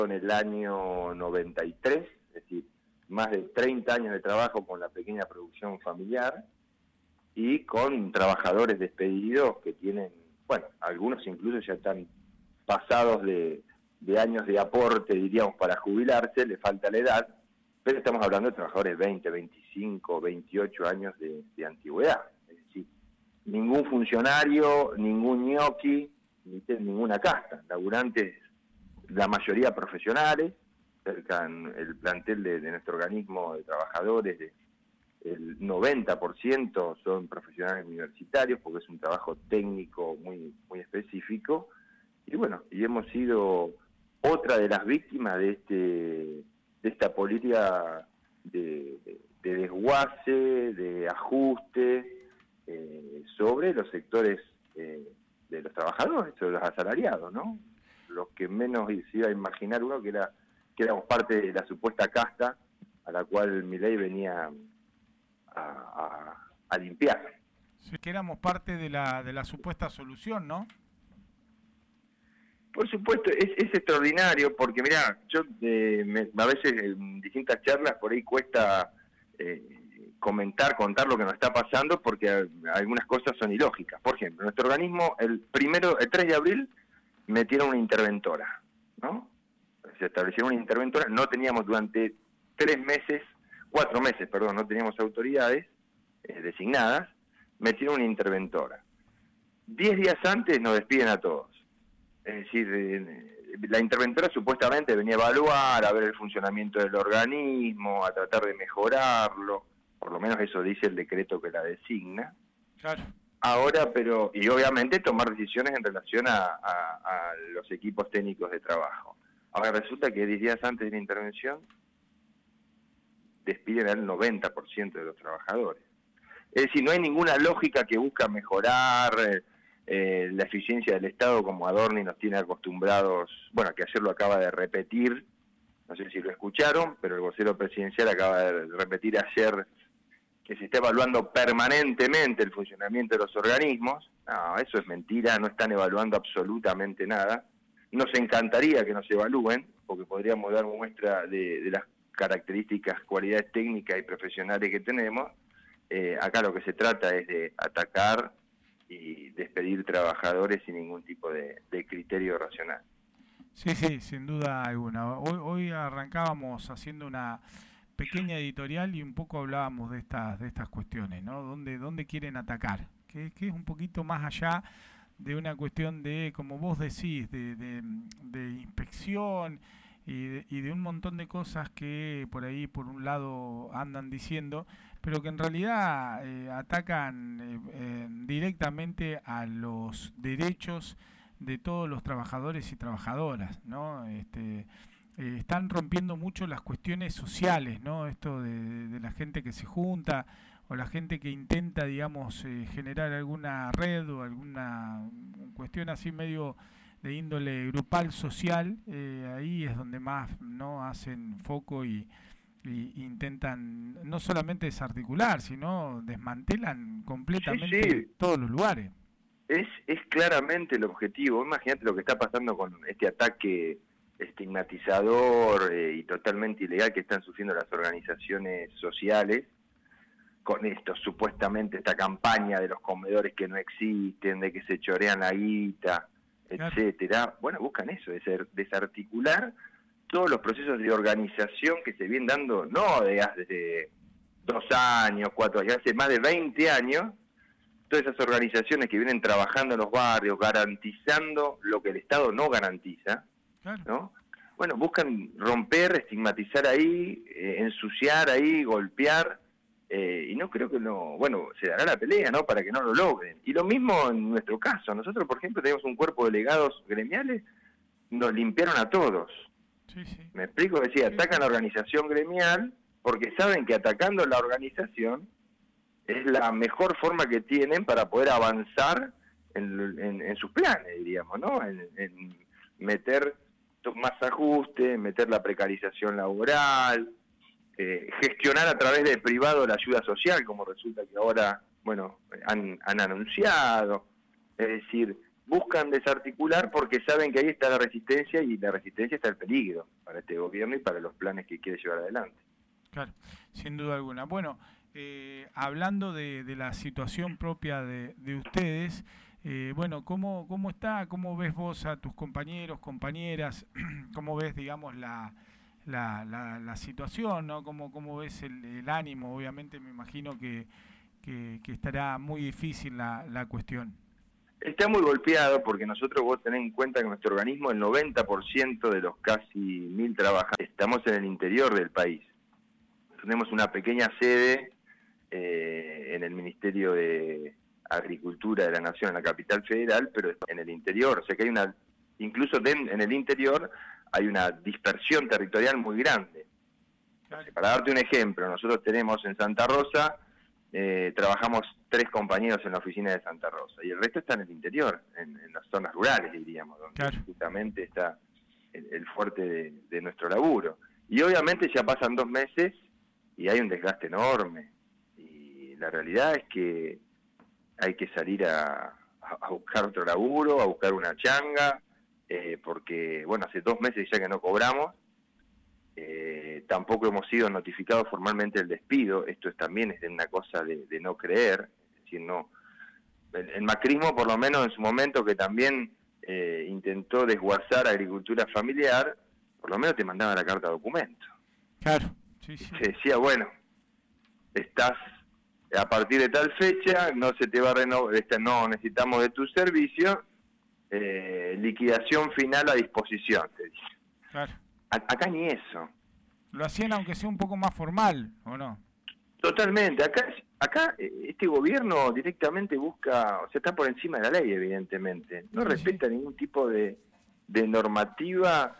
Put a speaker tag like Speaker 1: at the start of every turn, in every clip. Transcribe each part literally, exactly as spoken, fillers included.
Speaker 1: en el año noventa y tres, es decir, más de treinta años de trabajo con la pequeña producción familiar y con trabajadores despedidos que tienen, bueno, algunos incluso ya están pasados de, de años de aporte, diríamos, para jubilarse, le falta la edad, pero estamos hablando de trabajadores de veinte, veinticinco, veintiocho años de, de antigüedad. Es decir, ningún funcionario, ningún ñoqui, ni ninguna casta, laburantes, la mayoría profesionales, cercan el plantel de, de nuestro organismo de trabajadores, de, el noventa por ciento son profesionales universitarios, porque es un trabajo técnico muy, muy específico, y bueno, y hemos sido otra de las víctimas de este de esta política de, de, de desguace, de ajuste eh, sobre los sectores eh, de los trabajadores, sobre los asalariados, ¿no? Los que menos se iba a imaginar uno que era que éramos parte de la supuesta casta a la cual Milei venía a, a, a limpiar.
Speaker 2: Sí, que éramos parte de la de la supuesta solución, ¿no?
Speaker 1: Por supuesto, es, es extraordinario, porque mirá, yo eh, me, a veces en distintas charlas por ahí cuesta eh, comentar, contar lo que nos está pasando, porque algunas cosas son ilógicas. Por ejemplo, nuestro organismo, el primero, el tres de abril, metieron una interventora, ¿no? Se estableció una interventora, no teníamos durante tres meses, cuatro meses, perdón, no teníamos autoridades eh, designadas, metieron una interventora. Diez días antes nos despiden a todos. Es decir, eh, la interventora supuestamente venía a evaluar, a ver el funcionamiento del organismo, a tratar de mejorarlo, por lo menos eso dice el decreto que la designa.
Speaker 2: Claro.
Speaker 1: Ahora, pero, y obviamente tomar decisiones en relación a, a, a los equipos técnicos de trabajo. Ahora resulta que diez días antes de la intervención despiden al noventa por ciento de los trabajadores. Es decir, no hay ninguna lógica que busca mejorar eh, eh, la eficiencia del Estado como Adorni nos tiene acostumbrados, bueno, que ayer lo acaba de repetir, no sé si lo escucharon, pero el vocero presidencial acaba de repetir ayer que se está evaluando permanentemente el funcionamiento de los organismos. No, eso es mentira, no están evaluando absolutamente nada. Nos encantaría que nos evalúen, porque podríamos dar muestra de, de las características, cualidades técnicas y profesionales que tenemos. Eh, acá lo que se trata es de atacar y despedir trabajadores sin ningún tipo de, de criterio racional.
Speaker 2: Sí, sí, sin duda alguna. Hoy, hoy arrancábamos haciendo una pequeña editorial y un poco hablábamos de estas de estas cuestiones, ¿no? ¿Dónde, dónde quieren atacar? Que, que es un poquito más allá de una cuestión de, como vos decís, de, de, de inspección y de, y de un montón de cosas que por ahí, por un lado, andan diciendo, pero que en realidad eh, atacan eh, eh, directamente a los derechos de todos los trabajadores y trabajadoras, ¿no? Este, eh, están rompiendo mucho las cuestiones sociales, ¿no? Esto de, de la gente que se junta o la gente que intenta, digamos, eh, generar alguna red o alguna cuestión así medio de índole grupal social, eh, ahí es donde más no hacen foco y, y intentan no solamente desarticular, sino desmantelan completamente
Speaker 1: Sí, sí.
Speaker 2: todos los lugares.
Speaker 1: Es, es claramente el objetivo. Imagínate lo que está pasando con este ataque estigmatizador eh, y totalmente ilegal que están sufriendo las organizaciones sociales, con esto, supuestamente esta campaña de los comedores que no existen, de que se chorean la guita, etcétera. Bueno, buscan eso, desarticular todos los procesos de organización que se vienen dando, no de hace dos años, cuatro años, hace más de veinte años, todas esas organizaciones que vienen trabajando en los barrios, garantizando lo que el Estado no garantiza, ¿no? Bueno, buscan romper, estigmatizar ahí, eh, ensuciar ahí, golpear, eh, y no creo que no, bueno, se dará la pelea, ¿no?, para que no lo logren. Y lo mismo en nuestro caso, nosotros, por ejemplo, tenemos un cuerpo de delegados gremiales, nos limpiaron a todos.
Speaker 2: Sí, sí.
Speaker 1: Me explico, decía, sí, atacan la organización gremial, porque saben que atacando la organización es la mejor forma que tienen para poder avanzar en, en, en sus planes, diríamos, ¿no? En, en meter más ajuste, meter la precarización laboral, eh, gestionar a través del privado la ayuda social, como resulta que ahora, bueno, han, han anunciado. Es decir, buscan desarticular porque saben que ahí está la resistencia y la resistencia está el peligro para este gobierno y para los planes que quiere llevar adelante.
Speaker 2: Claro, sin duda alguna. Bueno, eh, hablando de, de la situación propia de, de ustedes, eh, bueno, ¿cómo, ¿cómo está? ¿Cómo ves vos a tus compañeros, compañeras? ¿Cómo ves, digamos, la, la, la, la situación, ¿no? ¿Cómo, cómo ves el, el ánimo? Obviamente me imagino que, que, que estará muy difícil la, la cuestión.
Speaker 1: Está muy golpeado porque nosotros, vos tenés en cuenta que nuestro organismo, el noventa por ciento de los casi mil trabajadores, estamos en el interior del país. Tenemos una pequeña sede eh, en el Ministerio de Agricultura de la Nación, en la capital federal, pero en el interior. O sea que hay una, incluso de, en el interior hay una dispersión territorial muy grande. Entonces, para darte un ejemplo, nosotros tenemos en Santa Rosa, eh, trabajamos tres compañeros en la oficina de Santa Rosa, y el resto está en el interior, en, en las zonas rurales, diríamos, donde claro. justamente está el, el fuerte de, de nuestro laburo. Y obviamente ya pasan dos meses y hay un desgaste enorme, y la realidad es que hay que salir a, a buscar otro laburo, a buscar una changa, eh, porque, bueno, hace dos meses ya que no cobramos, eh, tampoco hemos sido notificados formalmente del despido. Esto es, también es una cosa de, de no creer, es decir, no, el, el macrismo, por lo menos en su momento, que también eh, intentó desguazar agricultura familiar, por lo menos te mandaba la carta de documento.
Speaker 2: Claro, sí, sí.
Speaker 1: Te decía, bueno, estás a partir de tal fecha, no se te va a renovar, no necesitamos de tu servicio, eh, liquidación final a disposición, te dice.
Speaker 2: Claro.
Speaker 1: A, acá ni eso.
Speaker 2: Lo hacían aunque sea un poco más formal, ¿o no?
Speaker 1: Totalmente. Acá, acá este gobierno directamente busca, o sea, está por encima de la ley, evidentemente. No sí, respeta sí. ningún tipo de, de normativa.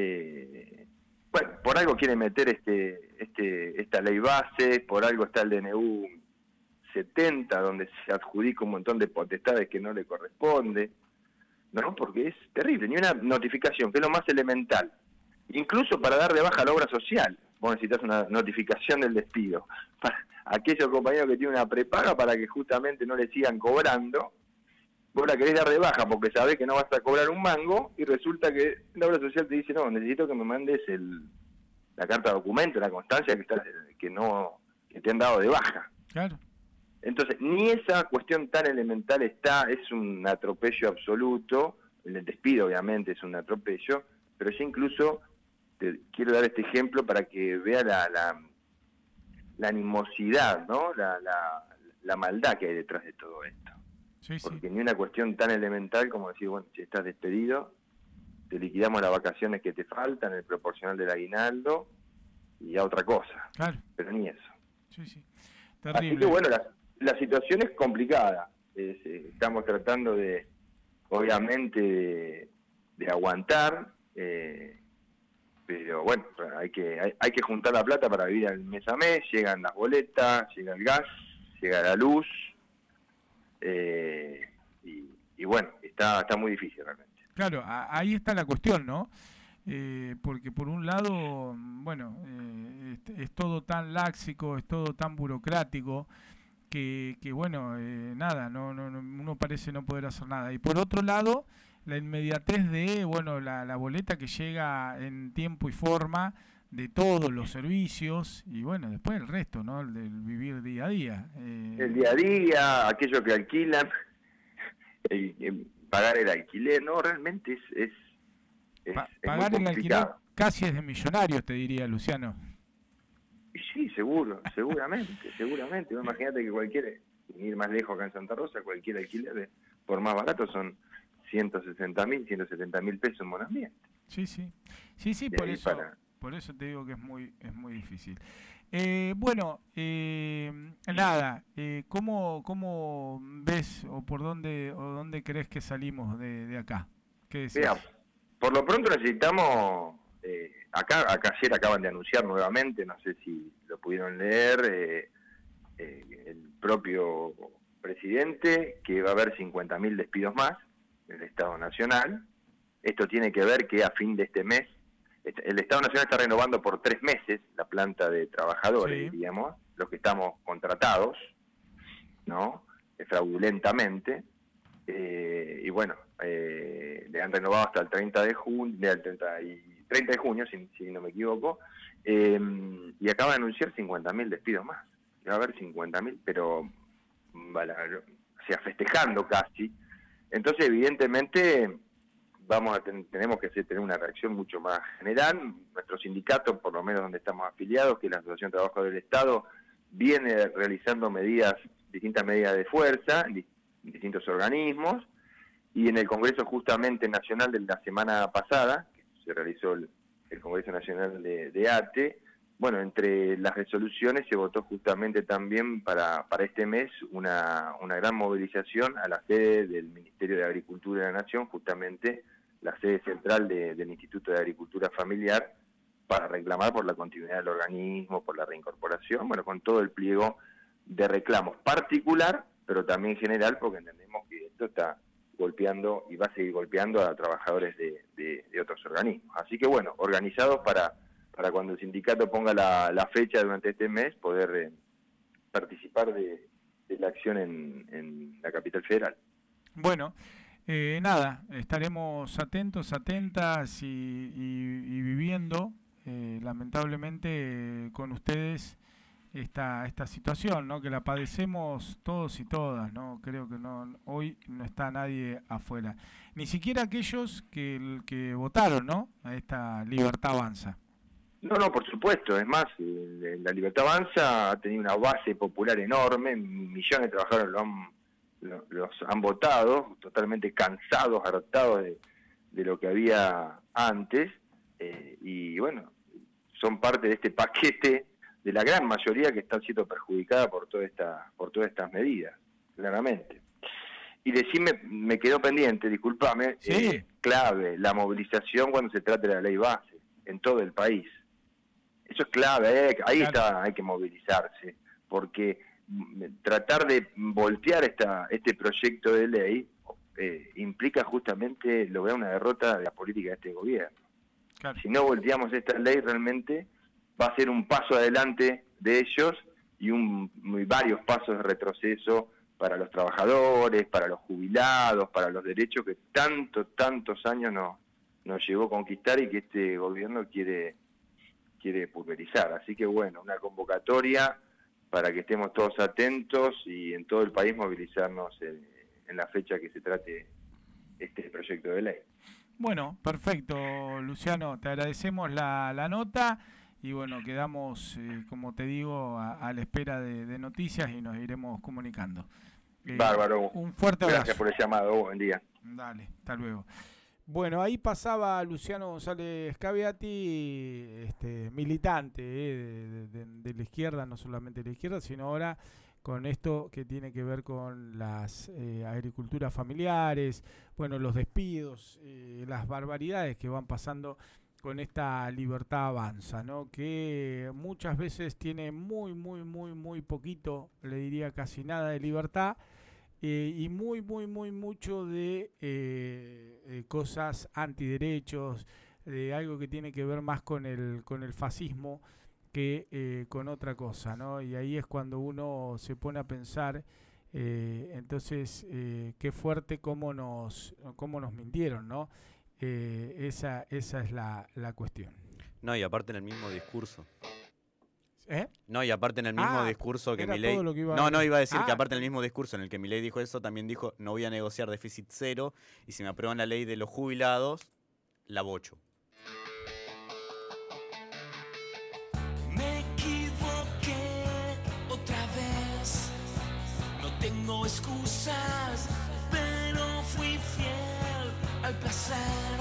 Speaker 1: Eh, bueno, por algo quiere meter este, este, esta ley base, por algo está el D N U setenta, donde se adjudica un montón de potestades que no le corresponde, ¿no? Porque es terrible, ni una notificación, que es lo más elemental. Incluso para dar de baja la obra social, vos necesitas una notificación del despido. Para aquellos compañeros que tienen una prepaga para que justamente no le sigan cobrando, vos la querés dar de baja porque sabés que no vas a cobrar un mango, y resulta que la obra social te dice, no, necesito que me mandes el, la carta de documento, la constancia que, está, que, no, que te han dado de baja.
Speaker 2: Claro.
Speaker 1: Entonces, ni esa cuestión tan elemental está, es un atropello absoluto. El despido obviamente es un atropello, pero ya incluso te quiero dar este ejemplo para que vea la, la, la animosidad, ¿no? La, la, la maldad que hay detrás de todo esto.
Speaker 2: Sí, sí.
Speaker 1: Porque ni una cuestión tan elemental como decir, bueno, si estás despedido, te liquidamos las vacaciones que te faltan, el proporcional del aguinaldo, y a otra cosa.
Speaker 2: Claro.
Speaker 1: Pero ni eso.
Speaker 2: Sí, sí. Terrible.
Speaker 1: Así que bueno, la, la situación es complicada. Es, eh, estamos tratando de, obviamente, de, de aguantar, eh, pero bueno, hay que hay, hay que juntar la plata para vivir al mes a mes. Llegan las boletas, llega el gas, llega la luz, eh, y, y bueno, está está muy difícil realmente.
Speaker 2: Claro, a, ahí está la cuestión, ¿no? Eh, porque por un lado, bueno, eh, es, es todo tan láxico, es todo tan burocrático, que, que bueno, eh, nada, no, no, no, uno parece no poder hacer nada. Y por otro lado, la inmediatez de, bueno, la, la boleta que llega en tiempo y forma de todos los servicios, y bueno, después el resto, ¿no? El del vivir día a día. Eh...
Speaker 1: El día a día, aquello que alquilan, el, el pagar el alquiler, no, realmente es... es, es,
Speaker 2: pa
Speaker 1: es
Speaker 2: pagar el alquiler casi es de millonarios, te diría, Luciano.
Speaker 1: Sí, seguro, seguramente, seguramente. Imagínate que cualquier, sin ir más lejos acá en Santa Rosa, cualquier alquiler, por más barato, son ciento sesenta mil, ciento setenta mil pesos en buen ambiente.
Speaker 2: Sí, sí, sí, sí, por eso, para... por eso te digo que es muy, es muy difícil. Eh, bueno, eh, nada, eh, ¿cómo, ¿cómo ves o por dónde o dónde crees que salimos de, de acá? ¿Qué decís?
Speaker 1: Mira, por lo pronto necesitamos... Eh, acá, acá ayer acaban de anunciar nuevamente, no sé si lo pudieron leer, eh, eh, el propio presidente, que va a haber cincuenta mil despidos más en el Estado Nacional. Esto tiene que ver que a fin de este mes, el Estado Nacional está renovando por tres meses la planta de trabajadores, sí, diríamos, los que estamos contratados, ¿no? Fraudulentamente. eh, y bueno, eh, le han renovado hasta el treinta de junio, del treinta, y, treinta de junio, si, si no me equivoco, eh, y acaba de anunciar cincuenta mil despidos más. Va a haber cincuenta mil, pero vale, o sea, festejando casi. Entonces, evidentemente, vamos a ten, tenemos que hacer, tener una reacción mucho más general. Nuestro sindicato, por lo menos donde estamos afiliados, que es la Asociación de Trabajadores del Estado, viene realizando medidas, distintas medidas de fuerza en, di, en distintos organismos, y en el Congreso justamente nacional de la semana pasada, que se realizó el, el Congreso Nacional de, de A T E, bueno, entre las resoluciones se votó justamente también para, para este mes una, una gran movilización a la sede del Ministerio de Agricultura de la Nación, justamente la sede central de, del Instituto de Agricultura Familiar, para reclamar por la continuidad del organismo, por la reincorporación, bueno, con todo el pliego de reclamos particular, pero también general, porque entendemos que esto está golpeando y va a seguir golpeando a trabajadores de, de, de otros organismos. Así que bueno, organizados para... para cuando el sindicato ponga la, la fecha durante este mes, poder eh, participar de, de la acción en, en la capital federal.
Speaker 2: Bueno, eh, nada, estaremos atentos, atentas y, y, y viviendo, eh, lamentablemente, eh, con ustedes esta esta situación, ¿no? Que la padecemos todos y todas, ¿no? Creo que no hoy no está nadie afuera, ni siquiera aquellos que, que votaron, ¿no? A esta Libertad Avanza.
Speaker 1: No, no, por supuesto. Es más, la Libertad Avanza ha tenido una base popular enorme, millones de trabajadores lo han, lo, los han votado, totalmente cansados, hartados de, de lo que había antes, eh, y bueno, son parte de este paquete de la gran mayoría que está siendo perjudicada por toda esta, por todas estas medidas, claramente. Y decime, me quedó pendiente, discúlpame,
Speaker 2: sí.
Speaker 1: eh, clave, la movilización cuando se trate de la ley base, en todo el país. Eso es clave, eh, ahí claro. está, hay que movilizarse, porque tratar de voltear esta este proyecto de ley eh, implica justamente lograr una derrota de la política de este gobierno. Claro. Si no volteamos esta ley, realmente va a ser un paso adelante de ellos y, un, y varios pasos de retroceso para los trabajadores, para los jubilados, para los derechos que tantos, tantos años nos, nos llevó a conquistar y que este gobierno quiere... quiere pulverizar. Así que bueno, una convocatoria para que estemos todos atentos y en todo el país movilizarnos en, en la fecha que se trate este proyecto de ley.
Speaker 2: Bueno, perfecto, Luciano, te agradecemos la, la nota y bueno, quedamos, eh, como te digo, a, a la espera de, de noticias y nos iremos comunicando.
Speaker 1: Eh, Bárbaro.
Speaker 2: Un fuerte abrazo.
Speaker 1: Gracias por el llamado, buen día.
Speaker 2: Dale, hasta luego. Bueno, ahí pasaba Luciano González Scabiati, este, militante eh, de, de, de la izquierda, no solamente de la izquierda, sino ahora con esto que tiene que ver con las eh, agriculturas familiares, bueno, los despidos, eh, las barbaridades que van pasando con esta Libertad Avanza, ¿no? Que muchas veces tiene muy, muy, muy, muy poquito, le diría casi nada de libertad, Eh, y muy, muy, muy mucho de eh, eh, cosas antiderechos, de algo que tiene que ver más con el con el fascismo que eh, con otra cosa, ¿no? Y ahí es cuando uno se pone a pensar, eh, entonces, eh, qué fuerte cómo nos cómo nos mintieron, ¿no? Eh, esa esa es la, la cuestión.
Speaker 3: No, y aparte en el mismo discurso.
Speaker 2: ¿Eh?
Speaker 3: No, y aparte en el mismo
Speaker 2: ah,
Speaker 3: discurso que
Speaker 2: Milei...
Speaker 3: Iba no, no, iba a decir ah. que aparte en el mismo discurso en el que Milei dijo eso, también dijo, no voy a negociar déficit cero, y si me aprueban la ley de los jubilados, la bocho.
Speaker 4: Me equivoqué otra vez, no tengo excusas, pero fui fiel al placer.